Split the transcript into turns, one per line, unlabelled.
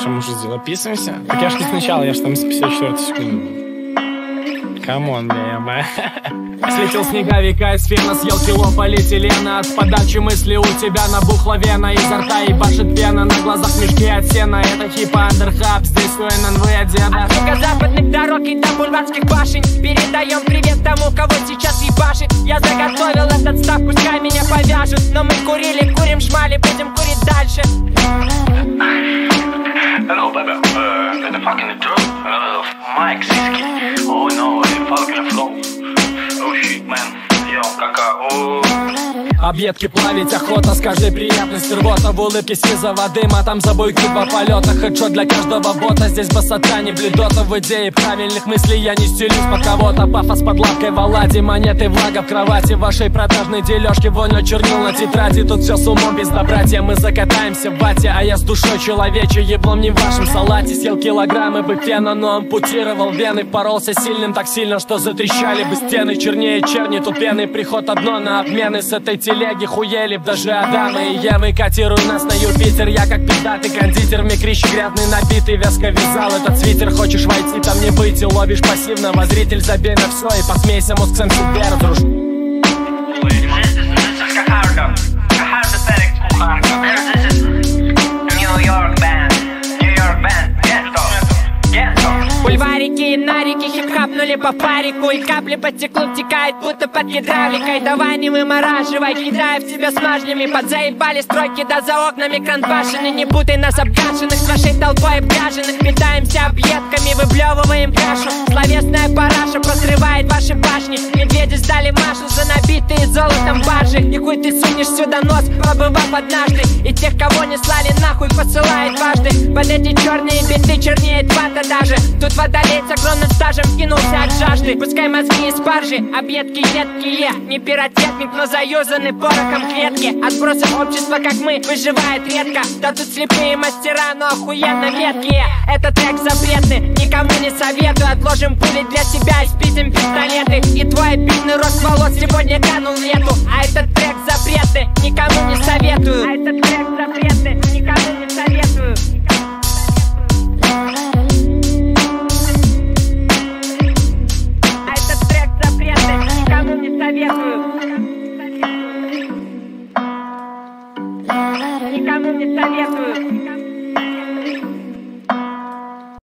Что мы уже записываемся? Так я ж не сначала, я ж там с 54 секунды. Камон, бля, слетел снеговика из фена, съел кило полиэтилена. От подачи мысли у тебя набухла вена, изо рта ебашит пена, на глазах мешки от сена. Это типа андерхаб, здесь свой ННВ деда.
От юго-западных дорог и до бульварских башен передаем привет тому, кого сейчас ебашит. Я заготовил этот став, пускай меня повяжут. Но мы курили, курим шмали, будем курить дальше.
Hello baby, är det fucking drop? Mike Siski. Oh no, det är fucking flow. Oh shit man, yo, кака,
Объедки плавить охота, с каждой приятностью рвота. В улыбке сизого дыма, там за буйки два полета. Хедшот для каждого бота, здесь басота, не блюдота. В идее правильных мыслей я не стелюсь под кого-то. Пафос под лавкой в оладе, монеты, влага в кровати. Вашей продажной дележки, вонь чернил на тетради. Тут все с умом, пизда, братья, мы закатаемся в бате. А я с душой человече, еблом не в вашем салате. Съел килограммы быктена, но ампутировал вены. Поролся сильным так сильно, что затрещали бы стены. Чернее черни, тут пены, приход одно на обмены. С этой телеги хуели б даже Адамы и Евы. Котируют нас на Юпитер, я как пиздатый кондитер. Микрищи грязный набитый, вязко вязал этот свитер. Хочешь войти, там не быть, и ловишь пассивного. Зритель, забей на все и посмейся, мозг сам себе разруш.
Бульварики и нарики хип-хапнули по парику, и капли по стеклу текают, будто под гидравликой. Давай не вымораживай, кидая в тебя смажнями. Подзаебали стройки, да за окнами кран-башены. Не путай нас обгашенных с вашей толпой обгаженных. Питаемся объедками, выблевываем кашу. Словесная параша просрывает ваши башни. Медведи сдали Машу за набитые золотом баржи. И хуй ты сунешь сюда нос, побывав однажды. И тех, кого не слали нахуй, посылает дважды. Под эти черные биты чернеет вата даже. Тут водолей с огромным стажем кинулся от жажды. Пускай мозги из баржи, объедки едкие. Не пиротехник, но заюзаны порохом клетки. Отбросы общества, как мы, выживает редко. Да тут слепые мастера, но охуенно меткие. Этот трек запретный, никому не советую. Отложим пули для себя и спиздим пистолеты. И твой обидный рост волос сегодня канул в лету. А этот трек запретный, никому не советую.